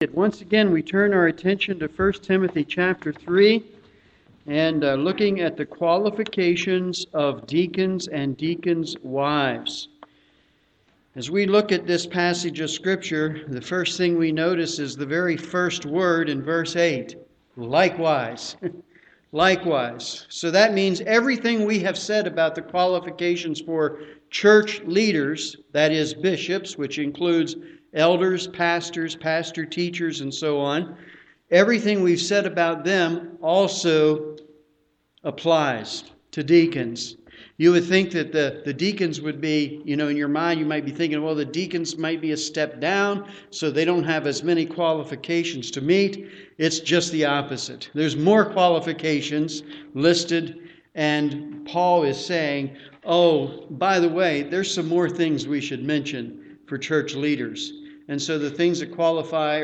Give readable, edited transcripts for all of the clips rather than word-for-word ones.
Once again, we turn our attention to 1 Timothy chapter 3 and looking at the qualifications of deacons and deacons' wives. As we look at this passage of Scripture, the first thing we notice is the very first word in verse 8, likewise. Likewise. So that means everything we have said about the qualifications for church leaders, that is bishops, which includes elders, pastors, pastor teachers, and so on, everything we've said about them also applies to deacons. You would think that the deacons would be, in your mind you might be thinking, well, the deacons might be a step down, so they don't have as many qualifications to meet. It's just the opposite. There's more qualifications listed, and Paul is saying, oh, by the way, there's some more things we should mention for church leaders. And so the things that qualify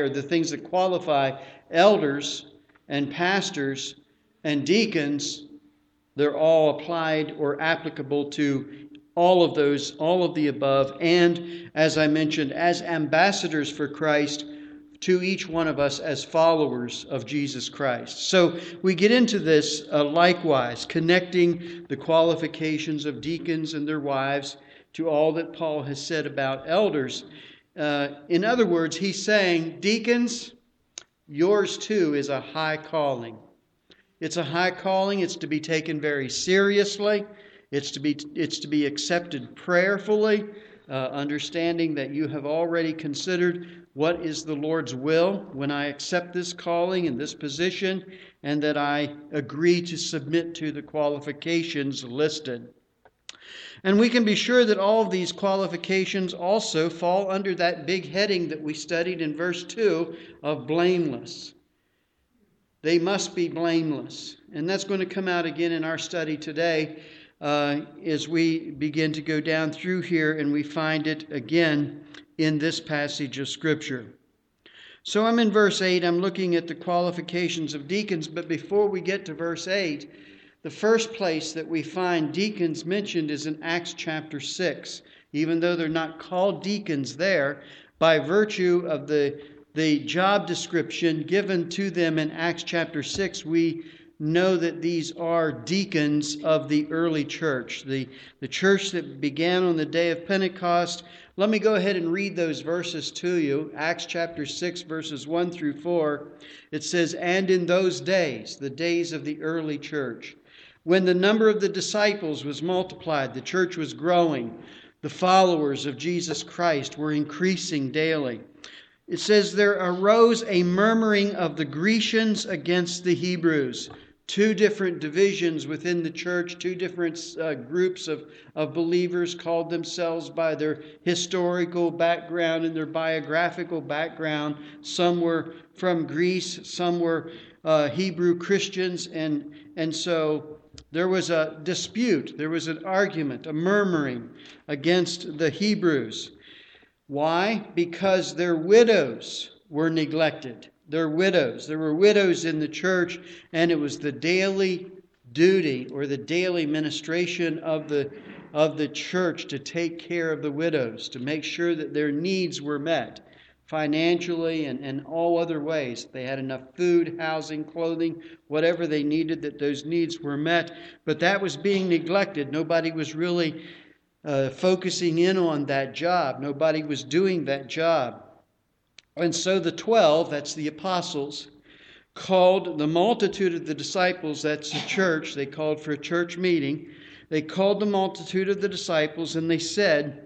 elders and pastors and deacons, they're all applied or applicable to all of those, all of the above. And as I mentioned, as ambassadors for Christ to each one of us as followers of Jesus Christ. So we get into this likewise, connecting the qualifications of deacons and their wives to all that Paul has said about elders. In other words, he's saying, deacons, yours too is a high calling. It's a high calling. It's to be taken very seriously. It's to be accepted prayerfully, understanding that you have already considered what is the Lord's will when I accept this calling and this position, and that I agree to submit to the qualifications listed. And we can be sure that all of these qualifications also fall under that big heading that we studied in verse 2 of blameless. They must be blameless. And that's going to come out again in our study today as we begin to go down through here, and we find it again in this passage of Scripture. So I'm in verse 8. I'm looking at the qualifications of deacons. But before we get to verse 8, the first place that we find deacons mentioned is in Acts chapter 6. Even though they're not called deacons there, by virtue of the job description given to them in Acts chapter 6, we know that these are deacons of the early church, the church that began on the day of Pentecost. Let me go ahead and read those verses to you. Acts chapter 6, verses 1 through 4. It says, "And in those days, the days of the early church, when the number of the disciples was multiplied, the church was growing, the followers of Jesus Christ were increasing daily. It says, there arose a murmuring of the Grecians against the Hebrews." Two different divisions within the church, two different groups of believers called themselves by their historical background and their biographical background. Some were from Greece, some were Hebrew Christians, and so there was a dispute, there was an argument, a murmuring against the Hebrews. Why? Because their widows were neglected. Their widows. There were widows in the church, and it was the daily duty or the daily ministration of the church to take care of the widows, to make sure that their needs were met financially and all other ways. They had enough food, housing, clothing, whatever they needed, that those needs were met. But that was being neglected. Nobody was really focusing in on that job. Nobody was doing that job. And so the 12, that's the apostles, called the multitude of the disciples, that's the church. They called for a church meeting. They called the multitude of the disciples, and they said,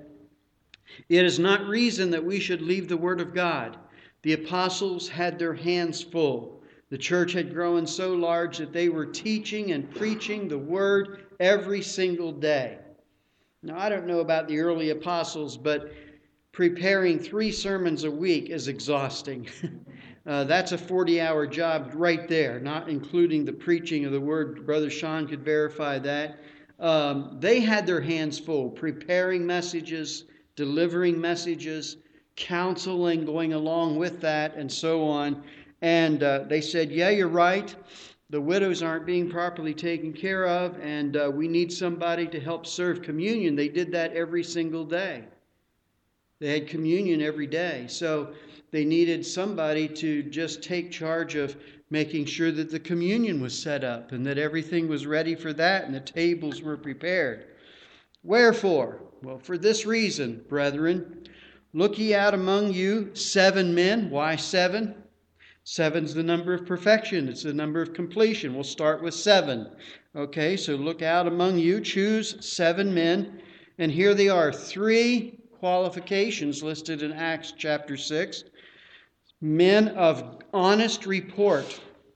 "It is not reason that we should leave the word of God." The apostles had their hands full. The church had grown so large that they were teaching and preaching the word every single day. Now, I don't know about the early apostles, but preparing 3 sermons a week is exhausting. That's a 40-hour job right there, not including the preaching of the word. Brother Sean could verify that. They had their hands full, preparing messages, delivering messages, counseling, going along with that, and so on. And they said, yeah, you're right. The widows aren't being properly taken care of, and we need somebody to help serve communion. They did that every single day. They had communion every day. So they needed somebody to just take charge of making sure that the communion was set up and that everything was ready for that and the tables were prepared. Wherefore? Well, for this reason, brethren, look ye out among you 7 men. Why 7? 7's the number of perfection. It's the number of completion. We'll start with 7. Okay, so look out among you, choose 7 men. And here they are, 3 qualifications listed in Acts chapter 6. Men of honest report.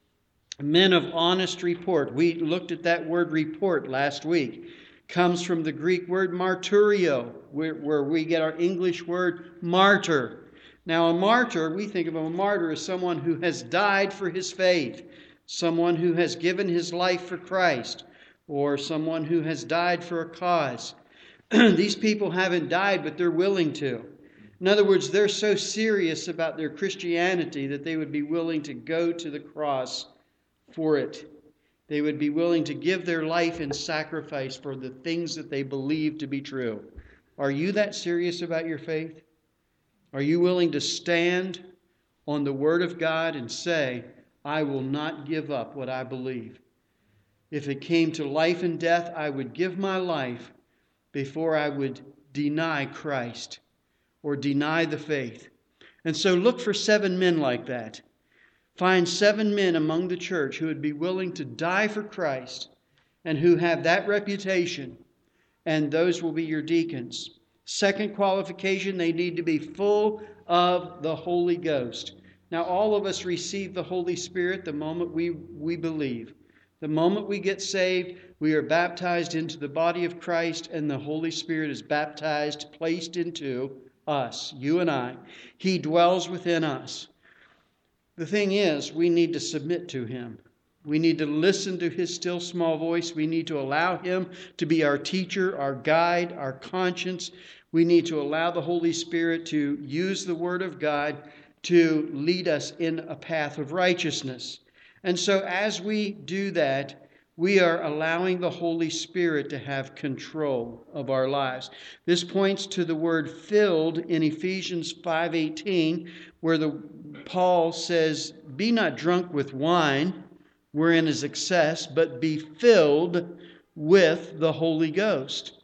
Men of honest report. We looked at that word report last week. Comes from the Greek word martyrio, where we get our English word martyr. Now, a martyr, we think of a martyr as someone who has died for his faith, someone who has given his life for Christ, or someone who has died for a cause. These people haven't died, but they're willing to. In other words, they're so serious about their Christianity that they would be willing to go to the cross for it. They would be willing to give their life in sacrifice for the things that they believe to be true. Are you that serious about your faith? Are you willing to stand on the Word of God and say, I will not give up what I believe? If it came to life and death, I would give my life before I would deny Christ or deny the faith. And so look for 7 men like that. Find 7 men among the church who would be willing to die for Christ and who have that reputation, and those will be your deacons. Second qualification, they need to be full of the Holy Ghost. Now, all of us receive the Holy Spirit the moment we believe. The moment we get saved, we are baptized into the body of Christ, and the Holy Spirit is baptized, placed into us, you and I. He dwells within us. The thing is, we need to submit to Him. We need to listen to His still small voice. We need to allow Him to be our teacher, our guide, our conscience. We need to allow the Holy Spirit to use the Word of God to lead us in a path of righteousness. And so as we do that, we are allowing the Holy Spirit to have control of our lives. This points to the word filled in Ephesians 5:18, where Paul says, be not drunk with wine, wherein is excess, but be filled with the Holy Ghost.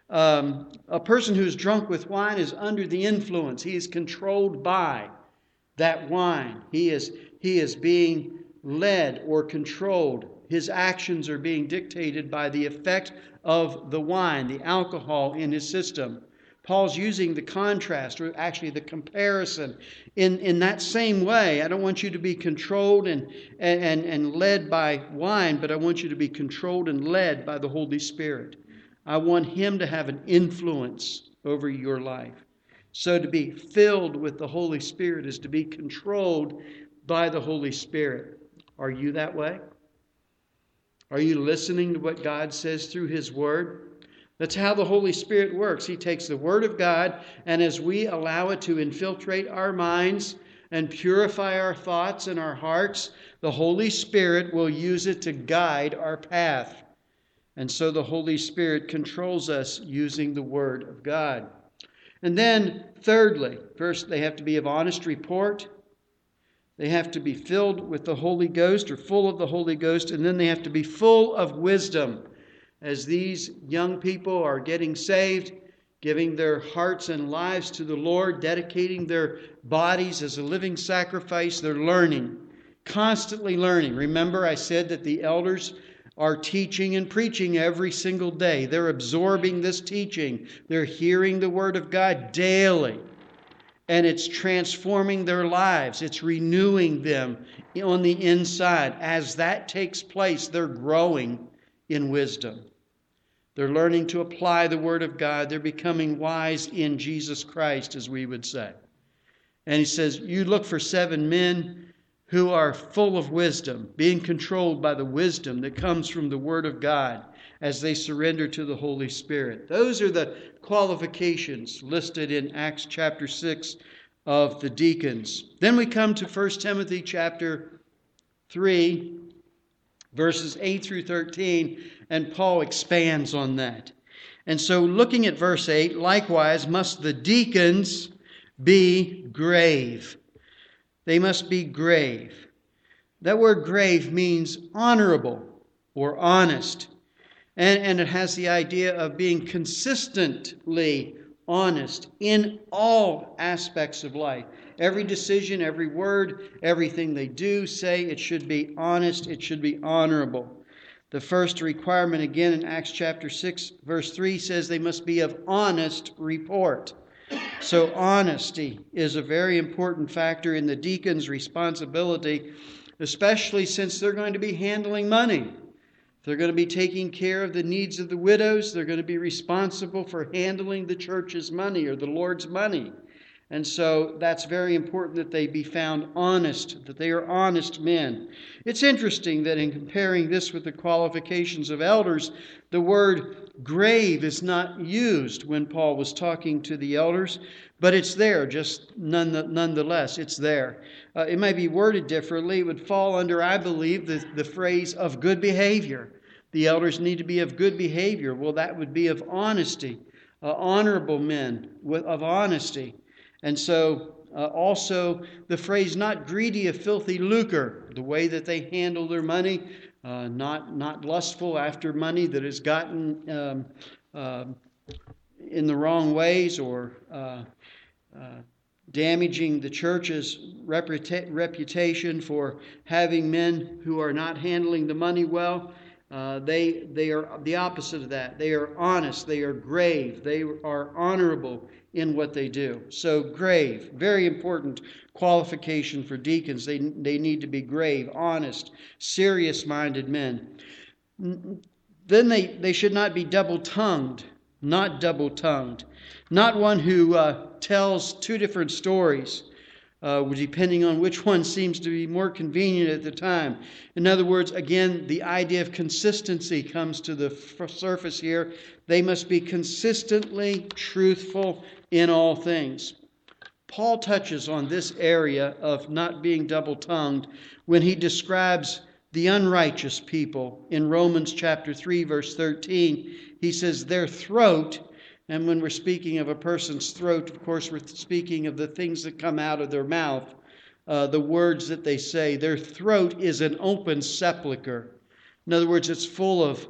A person who is drunk with wine is under the influence. He is controlled by that wine. He is being led or controlled. His actions are being dictated by the effect of the wine, the alcohol in his system. Paul's using the contrast, or actually the comparison, in that same way. I don't want you to be controlled and led by wine, but I want you to be controlled and led by the Holy Spirit. I want Him to have an influence over your life. So to be filled with the Holy Spirit is to be controlled by the Holy Spirit. Are you that way? Are you listening to what God says through His Word? That's how the Holy Spirit works. He takes the Word of God, and as we allow it to infiltrate our minds and purify our thoughts and our hearts, the Holy Spirit will use it to guide our path. And so the Holy Spirit controls us using the Word of God. And then, thirdly, first they have to be of honest report. They have to be filled with the Holy Ghost, or full of the Holy Ghost, and then they have to be full of wisdom. As these young people are getting saved, giving their hearts and lives to the Lord, dedicating their bodies as a living sacrifice, they're learning, constantly learning. Remember, I said that the elders are teaching and preaching every single day. They're absorbing this teaching. They're hearing the Word of God daily. And it's transforming their lives. It's renewing them on the inside. As that takes place, they're growing in wisdom. They're learning to apply the Word of God. They're becoming wise in Jesus Christ, as we would say. And he says, you look for 7 men who are full of wisdom, being controlled by the wisdom that comes from the Word of God as they surrender to the Holy Spirit. Those are the qualifications listed in Acts chapter 6 of the deacons. Then we come to 1 Timothy chapter 3, verses 8 through 13, and Paul expands on that. And so looking at verse 8, likewise must the deacons be grave. They must be grave. That word grave means honorable or honest. And it has the idea of being consistently honest in all aspects of life. Every decision, every word, everything they do, say, it should be honest, it should be honorable. The first requirement, again, in Acts chapter 6, verse 3, says they must be of honest report. So honesty is a very important factor in the deacon's responsibility, especially since they're going to be handling money. They're going to be taking care of the needs of the widows. They're going to be responsible for handling the church's money or the Lord's money. And so that's very important that they be found honest, that they are honest men. It's interesting that in comparing this with the qualifications of elders, the word grave is not used when Paul was talking to the elders, but it's there, just nonetheless, it's there. It might be worded differently. It would fall under, I believe, the phrase of good behavior. The elders need to be of good behavior. Well, that would be of honesty, honorable men of honesty. And so also the phrase not greedy of filthy lucre, the way that they handle their money, not lustful after money that is gotten in the wrong ways or damaging the church's reputation for having men who are not handling the money well. They are the opposite of that. They are honest. They are grave. They are honorable in what they do. So grave, very important qualification for deacons. They need to be grave, honest, serious-minded men. Then they should not be double-tongued, not double-tongued. Not one who tells two different stories, depending on which one seems to be more convenient at the time. In other words, again, the idea of consistency comes to the surface here. They must be consistently truthful in all things. Paul touches on this area of not being double-tongued when he describes the unrighteous people in Romans chapter 3, verse 13. He says, their throat, and when we're speaking of a person's throat, of course, we're speaking of the things that come out of their mouth, the words that they say. Their throat is an open sepulcher. In other words, it's full of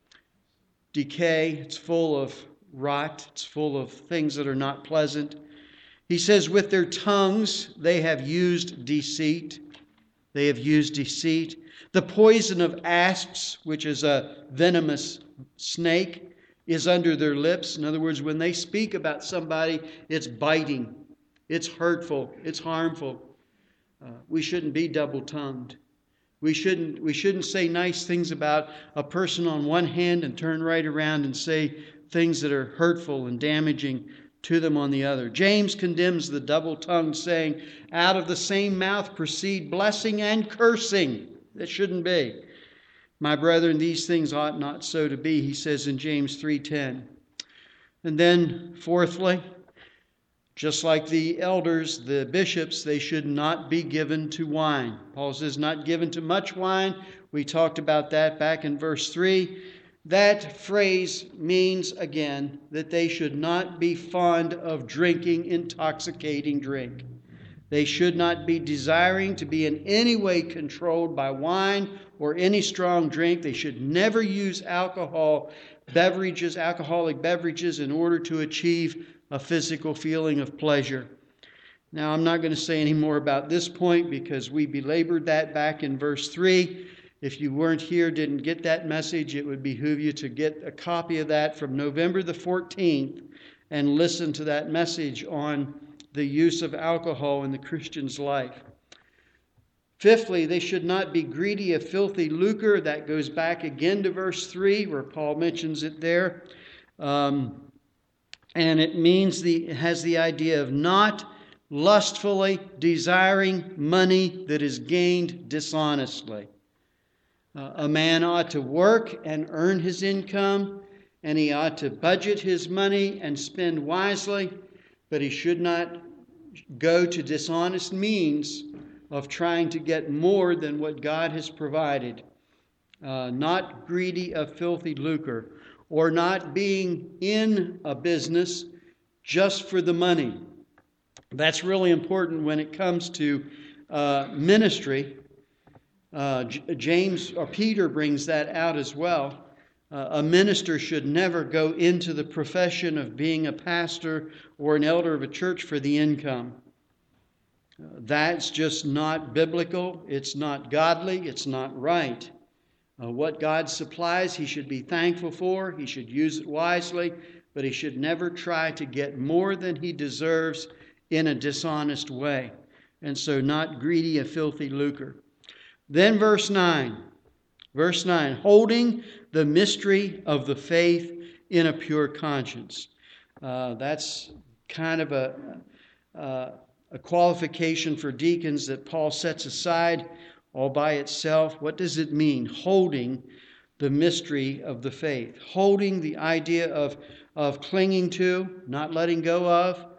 decay, it's full of rot, it's full of things that are not pleasant. He says, with their tongues they have used deceit. They have used deceit. The poison of asps, which is a venomous snake, is under their lips. In other words, when they speak about somebody, it's biting, it's hurtful, it's harmful. We shouldn't be double-tongued. We shouldn't say nice things about a person on one hand and turn right around and say things that are hurtful and damaging to them on the other. James condemns the double-tongued, saying, out of the same mouth proceed blessing and cursing. That shouldn't be. My brethren, these things ought not so to be, he says in James 3:10. And then, fourthly, just like the elders, the bishops, they should not be given to wine. Paul says not given to much wine. We talked about that back in verse 3. That phrase means, again, that they should not be fond of drinking intoxicating drink. They should not be desiring to be in any way controlled by wine or any strong drink. They should never use alcoholic beverages in order to achieve a physical feeling of pleasure. Now, I'm not going to say any more about this point because we belabored that back in verse 3. If you weren't here, didn't get that message, it would behoove you to get a copy of that from November the 14th and listen to that message on the use of alcohol in the Christian's life. Fifthly, they should not be greedy of filthy lucre. That goes back again to verse 3 where Paul mentions it there. And it means it has the idea of not lustfully desiring money that is gained dishonestly. A man ought to work and earn his income, and he ought to budget his money and spend wisely, but he should not go to dishonest means of trying to get more than what God has provided. Not greedy of filthy lucre, or not being in a business just for the money. That's really important when it comes to ministry. Peter brings that out as well. A minister should never go into the profession of being a pastor or an elder of a church for the income. That's just not biblical. It's not godly. It's not right. What God supplies, he should be thankful for. He should use it wisely, but he should never try to get more than he deserves in a dishonest way. And so not greedy, a filthy lucre. Then verse 9, holding the mystery of the faith in a pure conscience. That's kind of a qualification for deacons that Paul sets aside all by itself. What does it mean, holding the mystery of the faith? Holding the idea of clinging to, not letting go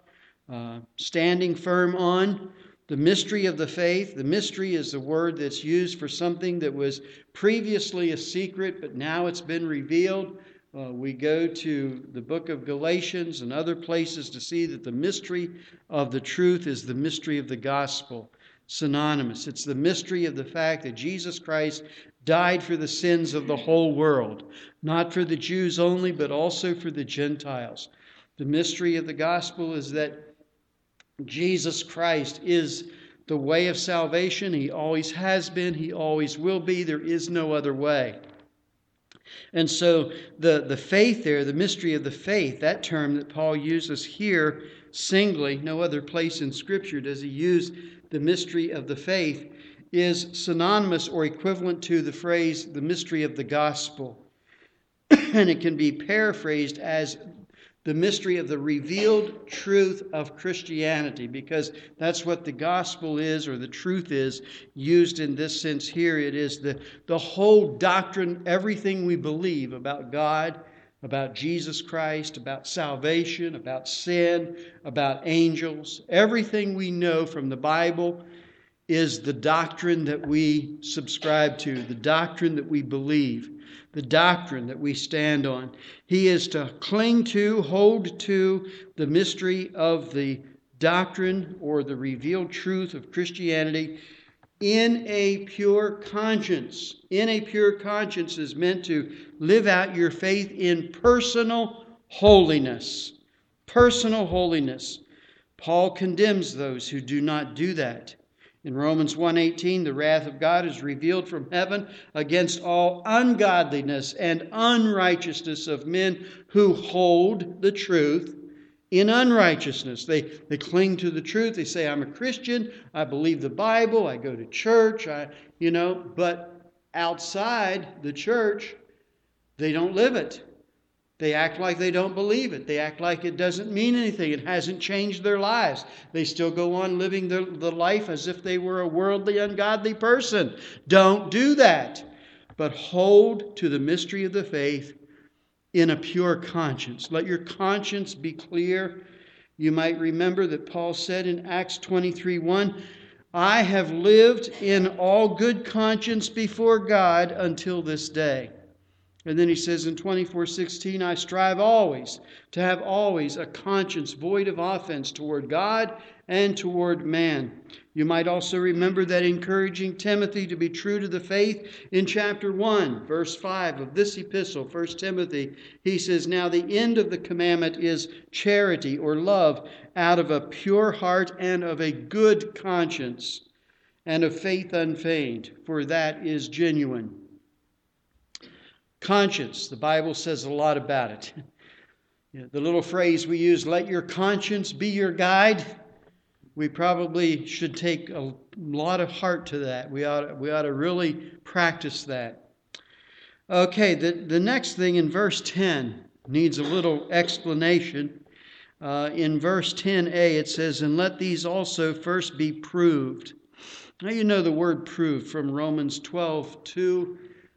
of, standing firm on. The mystery of the faith. The mystery is the word that's used for something that was previously a secret, but now it's been revealed. We go to the book of Galatians and other places to see that the mystery of the truth is the mystery of the gospel. Synonymous. It's the mystery of the fact that Jesus Christ died for the sins of the whole world. Not for the Jews only, but also for the Gentiles. The mystery of the gospel is that Jesus Christ is the way of salvation. He always has been. He always will be. There is no other way. And so the faith there, the mystery of the faith, that term that Paul uses here singly, no other place in Scripture does he use the mystery of the faith, is synonymous or equivalent to the phrase, the mystery of the gospel. And it can be paraphrased as the mystery of the revealed truth of Christianity, because that's what the gospel is, or the truth is, used in this sense here. It is the whole doctrine, everything we believe about God, about Jesus Christ, about salvation, about sin, about angels. Everything we know from the Bible is the doctrine that we subscribe to, the doctrine that we believe, the doctrine that we stand on. He is to cling to, hold to the mystery of the doctrine or the revealed truth of Christianity in a pure conscience. In a pure conscience is meant to live out your faith in personal holiness. Personal holiness. Paul condemns those who do not do that. In Romans 1:18, the wrath of God is revealed from heaven against all ungodliness and unrighteousness of men who hold the truth in unrighteousness. They cling to the truth. They say, I'm a Christian. I believe the Bible. I go to church. But outside the church, they don't live it. They act like they don't believe it. They act like it doesn't mean anything. It hasn't changed their lives. They still go on living the life as if they were a worldly, ungodly person. Don't do that. But hold to the mystery of the faith in a pure conscience. Let your conscience be clear. You might remember that Paul said in Acts 23:1, I have lived in all good conscience before God until this day. And then he says in 24:16, I strive always to have always a conscience void of offense toward God and toward man. You might also remember that encouraging Timothy to be true to the faith in chapter 1, verse 5 of this epistle, 1 Timothy. He says, now the end of the commandment is charity or love out of a pure heart and of a good conscience and of faith unfeigned, for that is genuine. Conscience, the Bible says a lot about it. The little phrase we use, let your conscience be your guide, we probably should take a lot of heart to that. We ought to really practice that. Okay, the next thing in verse 10 needs a little explanation. In verse 10a it says, and let these also first be proved. Now you know the word proved from Romans 12:2.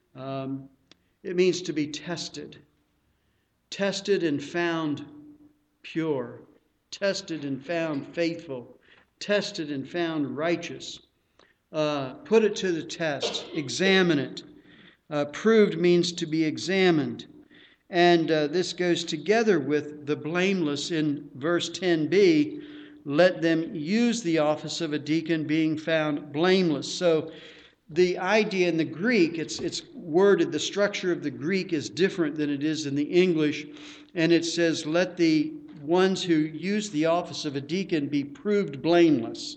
It means to be tested. Tested and found pure. Tested and found faithful. Tested and found righteous. Put it to the test. Examine it. Proved means to be examined. And this goes together with the blameless in verse 10b, let them use the office of a deacon, being found blameless. So the idea in the Greek, it's worded, the structure of the Greek is different than it is in the English. And it says, let the ones who use the office of a deacon be proved blameless.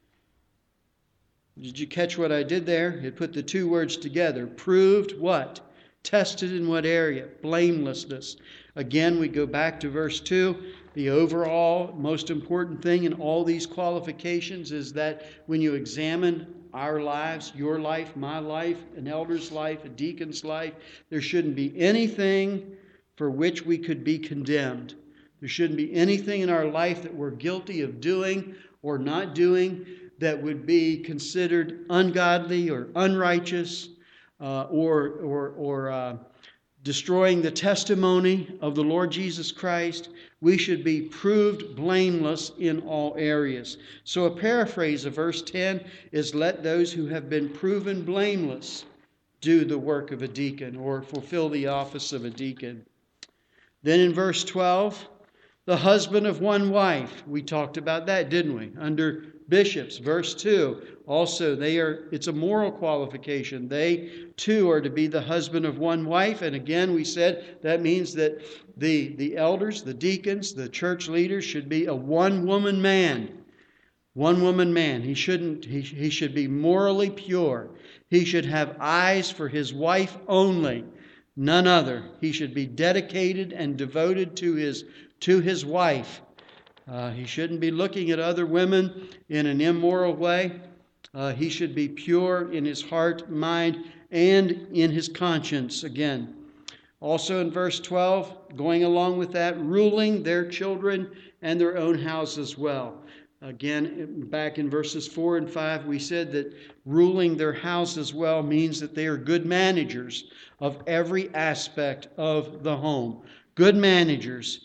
Did you catch what I did there? It put the two words together. Proved what? Tested in what area? Blamelessness. Again, we go back to verse 2. The overall most important thing in all these qualifications is that when you examine our lives, your life, my life, an elder's life, a deacon's life, there shouldn't be anything for which we could be condemned. There shouldn't be anything in our life that we're guilty of doing or not doing that would be considered ungodly or unrighteous or destroying the testimony of the Lord Jesus Christ. We should be proved blameless in all areas. So a paraphrase of verse 10 is, let those who have been proven blameless do the work of a deacon or fulfill the office of a deacon. Then in verse 12, the husband of one wife. We talked about that, didn't we? Under bishops, verse 2. Also, it's a moral qualification. They too are to be the husband of one wife. And again, we said that means that the elders, the deacons, the church leaders should be a one-woman man. One-woman man. He should be morally pure. He should have eyes for his wife only, none other. He should be dedicated and devoted to his wife. He shouldn't be looking at other women in an immoral way. He should be pure in his heart, mind, and in his conscience again. Also in verse 12, going along with that, ruling their children and their own house as well. Again, back in verses 4 and 5, we said that ruling their house as well means that they are good managers of every aspect of the home. Good managers.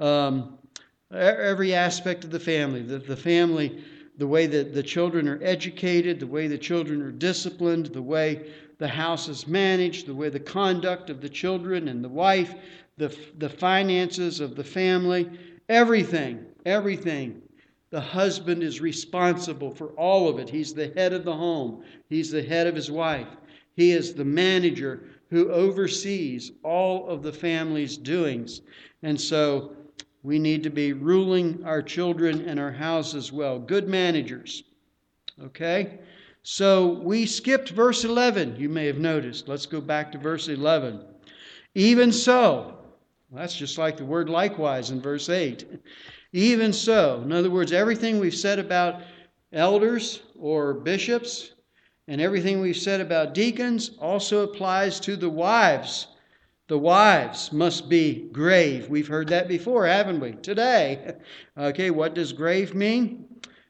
Every aspect of the family. The family, the way that the children are educated, the way the children are disciplined, the way the house is managed, the way the conduct of the children and the wife, the finances of the family, everything. The husband is responsible for all of it. He's the head of the home. He's the head of his wife. He is the manager who oversees all of the family's doings. And so we need to be ruling our children and our house as well. Good managers. Okay? So we skipped verse 11, you may have noticed. Let's go back to verse 11. Even so, well, that's just like the word likewise in verse 8. Even so, in other words, everything we've said about elders or bishops and everything we've said about deacons also applies to the wives. The wives must be grave. We've heard that before, haven't we? Today. Okay, what does grave mean?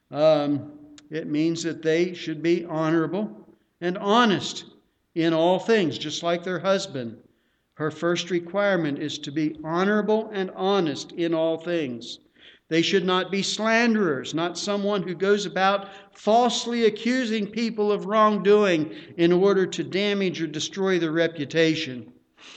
It means that they should be honorable and honest in all things, just like their husband. Her first requirement is to be honorable and honest in all things. They should not be slanderers, not someone who goes about falsely accusing people of wrongdoing in order to damage or destroy their reputation.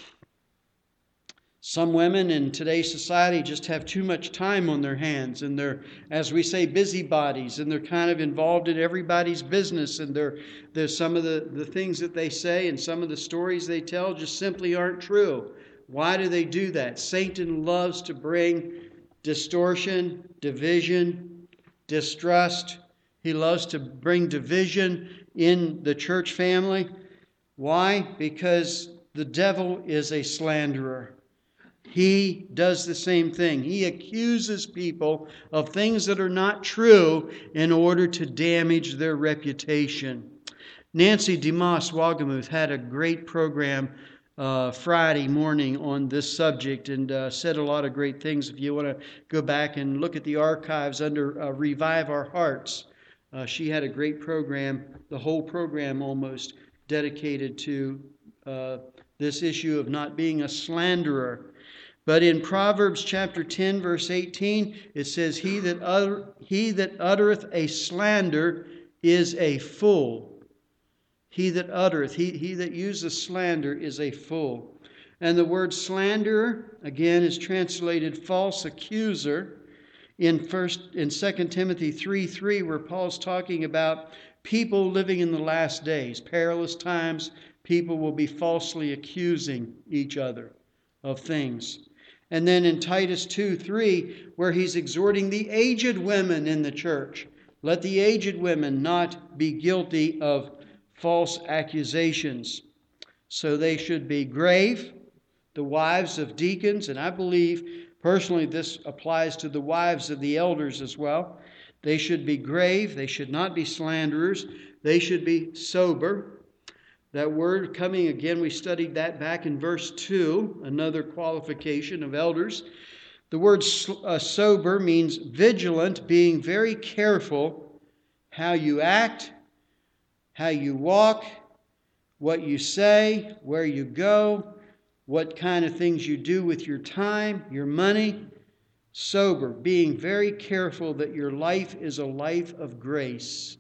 Some women in today's society just have too much time on their hands, and they're, as we say, busybodies, and they're kind of involved in everybody's business, and there's some of the things that they say and some of the stories they tell just simply aren't true. Why do they do that? Satan loves to bring distortion, division, distrust. He loves to bring division in the church family. Why? Because the devil is a slanderer. He does the same thing. He accuses people of things that are not true in order to damage their reputation. Nancy DeMoss Wogemuth had a great program Friday morning on this subject and said a lot of great things. If you want to go back and look at the archives under Revive Our Hearts, she had a great program, the whole program almost dedicated to this issue of not being a slanderer. But in Proverbs chapter 10, verse 18, it says, He that uttereth a slander is a fool. He that uttereth, he that uses slander is a fool. And the word slanderer, again, is translated false accuser. in 2 Timothy 3:3, where Paul's talking about people living in the last days, perilous times. People will be falsely accusing each other of things. And then in Titus 2:3, where he's exhorting the aged women in the church, let the aged women not be guilty of false accusations. So they should be grave, the wives of deacons, and I believe personally this applies to the wives of the elders as well. They should be grave, they should not be slanderers, they should be sober. That word coming again, we studied that back in verse 2, another qualification of elders. The word sober means vigilant, being very careful how you act, how you walk, what you say, where you go, what kind of things you do with your time, your money. Sober, being very careful that your life is a life of grace.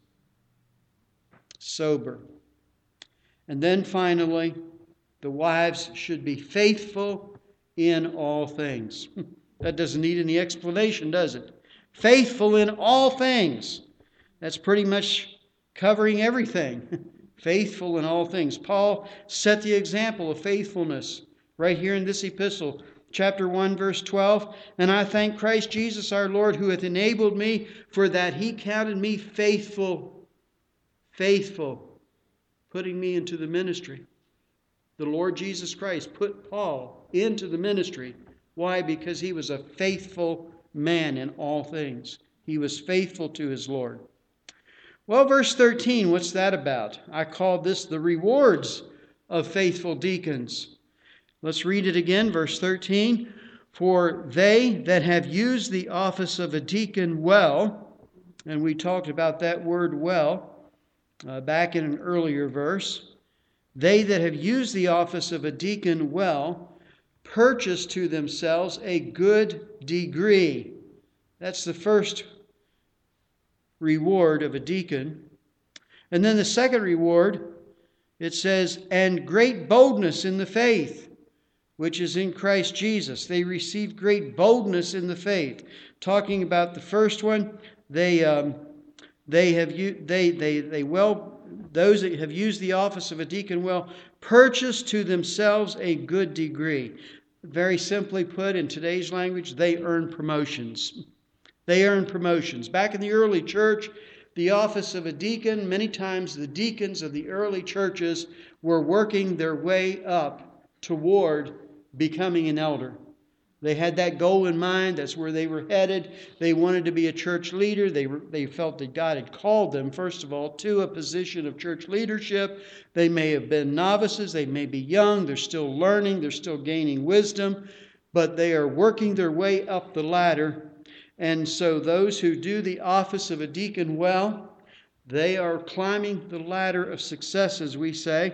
Sober. And then finally, the wives should be faithful in all things. That doesn't need any explanation, does it? Faithful in all things. That's pretty much covering everything. Faithful in all things. Paul set the example of faithfulness right here in this epistle. Chapter 1, verse 12. And I thank Christ Jesus our Lord, who hath enabled me, for that he counted me faithful, putting me into the ministry. The Lord Jesus Christ put Paul into the ministry. Why? Because he was a faithful man in all things. He was faithful to his Lord. Well, verse 13, what's that about? I call this the rewards of faithful deacons. Let's read it again, verse 13. For they that have used the office of a deacon well, and we talked about that word well back in an earlier verse, they that have used the office of a deacon well, purchase to themselves a good degree. That's the first reward of a deacon. And then the second reward, it says, and great boldness in the faith, which is in Christ Jesus. They received great boldness in the faith. Talking about the first one, those that have used the office of a deacon well, purchase to themselves a good degree. Very simply put, in today's language, they earn promotions. They earn promotions. Back in the early church, the office of a deacon, many times the deacons of the early churches were working their way up toward becoming an elder. They had that goal in mind. That's where they were headed. They wanted to be a church leader. They felt that God had called them, first of all, to a position of church leadership. They may have been novices. They may be young. They're still learning. They're still gaining wisdom. But they are working their way up the ladder. And so those who do the office of a deacon well, they are climbing the ladder of success, as we say,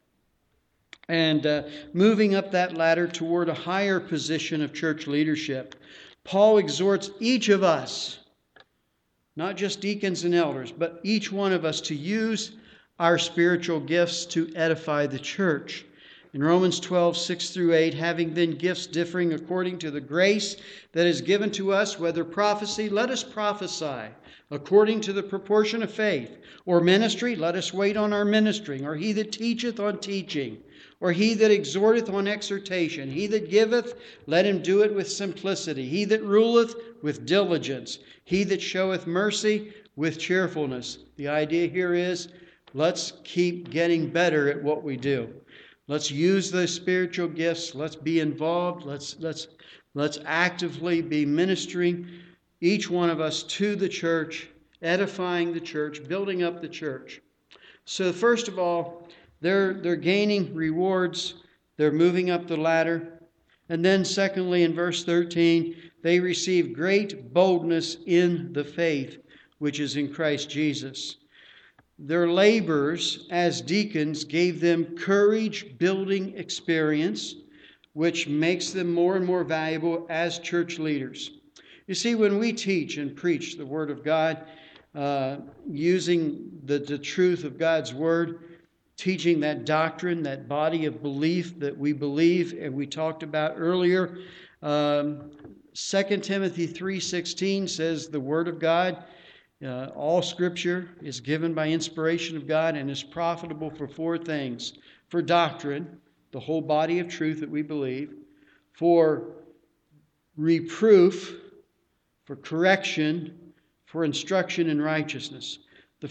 and moving up that ladder toward a higher position of church leadership. Paul exhorts each of us, not just deacons and elders, but each one of us to use our spiritual gifts to edify the church. In Romans 12, 6 through 8, having then gifts differing according to the grace that is given to us, whether prophecy, let us prophesy according to the proportion of faith, or ministry, let us wait on our ministering, or he that teacheth on teaching, or he that exhorteth on exhortation, he that giveth, let him do it with simplicity, he that ruleth with diligence, he that showeth mercy with cheerfulness. The idea here is, let's keep getting better at what we do. Let's use those spiritual gifts. Let's be involved. Let's actively be ministering, each one of us, to the church, edifying the church, building up the church. So first of all, they're gaining rewards. They're moving up the ladder. And then secondly, in verse 13, they receive great boldness in the faith, which is in Christ Jesus. Their labors as deacons gave them courage-building experience, which makes them more and more valuable as church leaders. You see, when we teach and preach the Word of God, using the truth of God's Word, teaching that doctrine, that body of belief that we believe and we talked about earlier, 2 Timothy 3:16 says the Word of God, all Scripture is given by inspiration of God and is profitable for four things. For doctrine, the whole body of truth that we believe. For reproof, for correction, for instruction in righteousness. The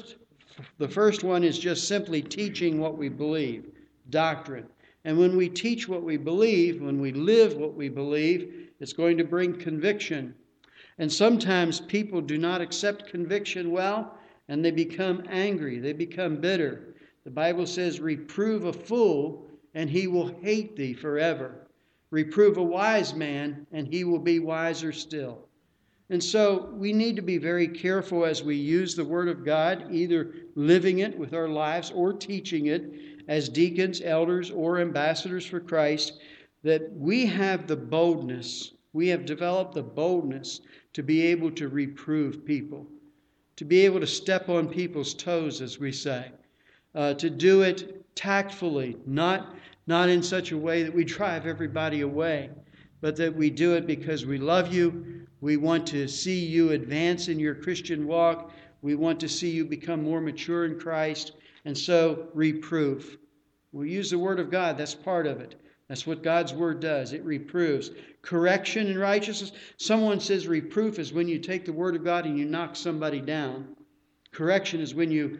first one is just simply teaching what we believe, doctrine. And when we teach what we believe, when we live what we believe, it's going to bring conviction. And sometimes people do not accept conviction well, and they become angry. They become bitter. The Bible says, reprove a fool, and he will hate thee forever. Reprove a wise man, and he will be wiser still. And so we need to be very careful as we use the Word of God, either living it with our lives or teaching it as deacons, elders, or ambassadors for Christ, that we have the boldness, we have developed the boldness to be able to reprove people, to be able to step on people's toes, as we say, to do it tactfully, not in such a way that we drive everybody away, but that we do it because we love you. We want to see you advance in your Christian walk. We want to see you become more mature in Christ. And so, reproof. We use the Word of God. That's part of it. That's what God's Word does. It reproves. Correction and righteousness. Someone says reproof is when you take the Word of God and you knock somebody down. Correction is when you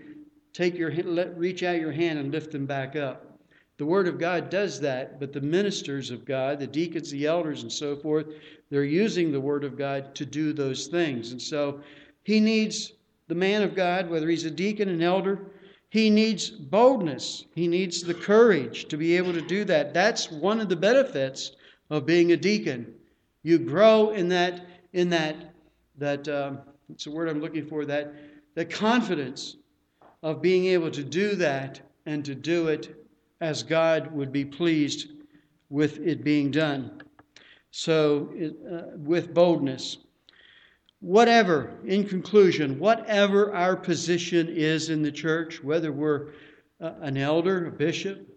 reach out your hand and lift them back up. The Word of God does that, but the ministers of God, the deacons, the elders, and so forth, they're using the Word of God to do those things. And so he needs the man of God, whether he's a deacon, an elder, he needs boldness. He needs the courage to be able to do that. That's one of the benefits of being a deacon. You grow in that what's the word I'm looking for, that confidence of being able to do that and to do it as God would be pleased with it being done. So, with boldness. In conclusion, whatever our position is in the church, whether we're an elder, a bishop,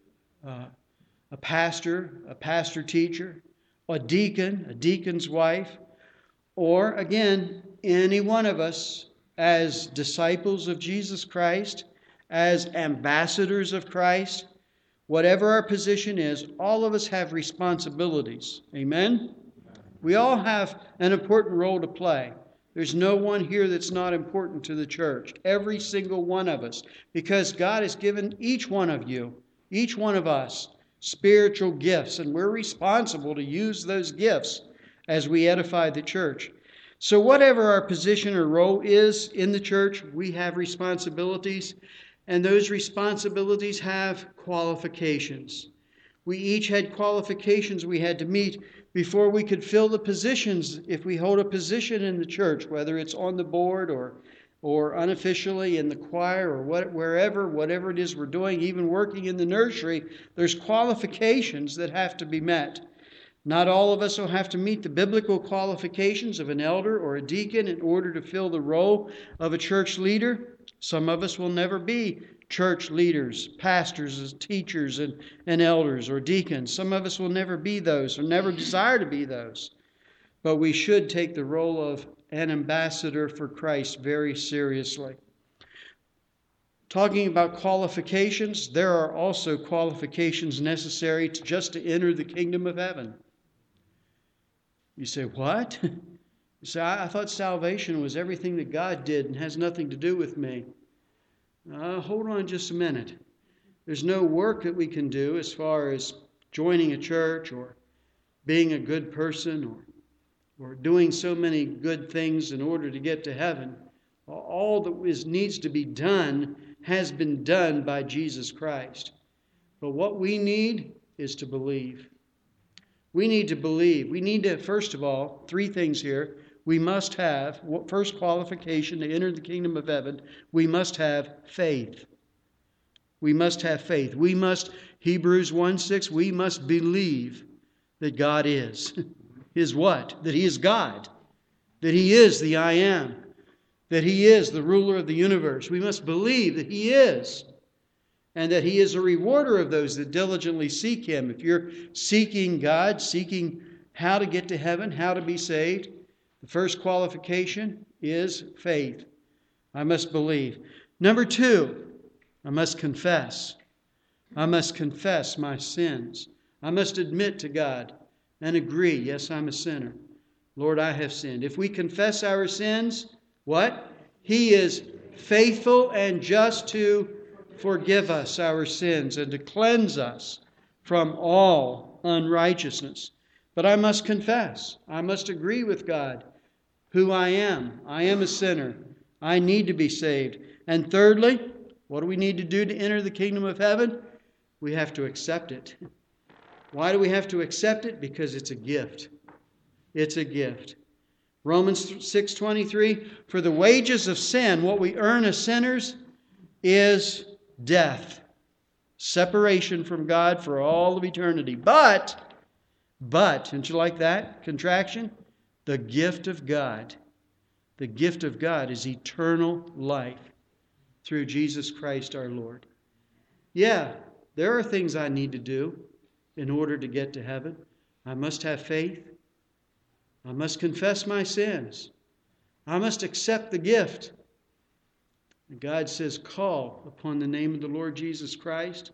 a pastor teacher, a deacon's wife, or again, any one of us as disciples of Jesus Christ, as ambassadors of Christ, whatever our position is, all of us have responsibilities. Amen? We all have an important role to play. There's no one here that's not important to the church. Every single one of us. Because God has given each one of you, each one of us, spiritual gifts. And we're responsible to use those gifts as we edify the church. So whatever our position or role is in the church, we have responsibilities. And those responsibilities have qualifications. We each had qualifications we had to meet before we could fill the positions if we hold a position in the church, whether it's on the board or unofficially in the choir or whatever it is we're doing, even working in the nursery, there's qualifications that have to be met. Not all of us will have to meet the biblical qualifications of an elder or a deacon in order to fill the role of a church leader. Some of us will never be church leaders, pastors, teachers, and elders or deacons. Some of us will never be those or never desire to be those. But we should take the role of an ambassador for Christ very seriously. Talking about qualifications, there are also qualifications necessary just to enter the kingdom of heaven. You say, what? You say, I thought salvation was everything that God did and has nothing to do with me. Hold on just a minute. There's no work that we can do as far as joining a church or being a good person or doing so many good things in order to get to heaven. All that needs to be done has been done by Jesus Christ. But what we need is to believe. We need to believe. We need to, first of all, three things here. We must have, first qualification to enter the kingdom of heaven, we must have faith. We must have faith. We must, Hebrews 1:6, we must believe that God is. Is what? That He is God. That He is the I Am. That He is the ruler of the universe. We must believe that He is. And that He is a rewarder of those that diligently seek Him. If you're seeking God, seeking how to get to heaven, how to be saved. The first qualification is faith. I must believe. Number 2, I must confess. I must confess my sins. I must admit to God and agree, yes, I'm a sinner. Lord, I have sinned. If we confess our sins, what? He is faithful and just to forgive us our sins and to cleanse us from all unrighteousness. But I must confess. I must agree with God who I am. I am a sinner. I need to be saved. And thirdly, what do we need to do to enter the kingdom of heaven? We have to accept it. Why do we have to accept it? Because it's a gift. It's a gift. Romans 6:23, for the wages of sin, what we earn as sinners, is death. Separation from God for all of eternity. But, don't you like that contraction? The gift of God. The gift of God is eternal life through Jesus Christ our Lord. Yeah, there are things I need to do in order to get to heaven. I must have faith. I must confess my sins. I must accept the gift. God says, call upon the name of the Lord Jesus Christ.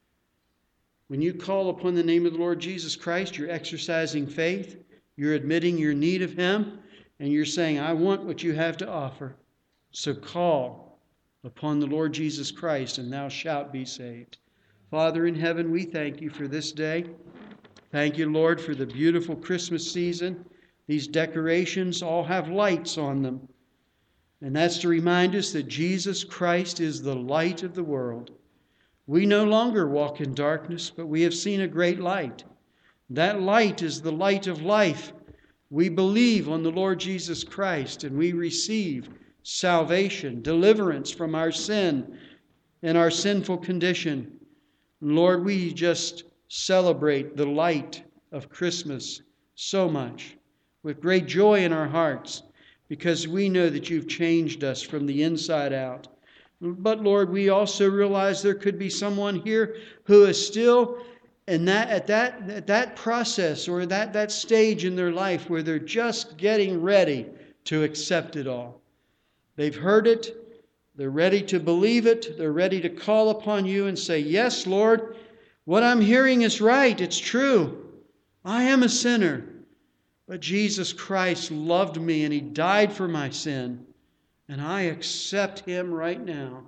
When you call upon the name of the Lord Jesus Christ, you're exercising faith. You're admitting your need of Him. And you're saying, I want what you have to offer. So call upon the Lord Jesus Christ, and thou shalt be saved. Father in heaven, we thank you for this day. Thank you, Lord, for the beautiful Christmas season. These decorations all have lights on them. And that's to remind us that Jesus Christ is the light of the world. We no longer walk in darkness, but we have seen a great light. That light is the light of life. We believe on the Lord Jesus Christ, and we receive salvation, deliverance from our sin and our sinful condition. Lord, we just celebrate the light of Christmas so much, with great joy in our hearts, because we know that you've changed us from the inside out. But Lord, we also realize there could be someone here who is still at that process or that stage in their life where they're just getting ready to accept it all. They've heard it. They're ready to believe it. They're ready to call upon you and say, yes, Lord, what I'm hearing is right. It's true. I am a sinner. But Jesus Christ loved me and He died for my sin. And I accept Him right now.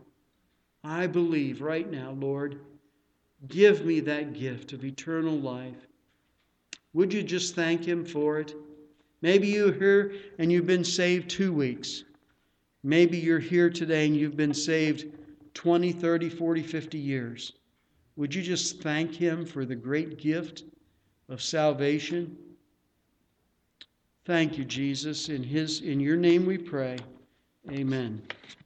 I believe right now, Lord, give me that gift of eternal life. Would you just thank Him for it? Maybe you're here and you've been saved 2 weeks. Maybe you're here today and you've been saved 20, 30, 40, 50 years. Would you just thank Him for the great gift of salvation? Thank you, Jesus. In your name we pray. Amen.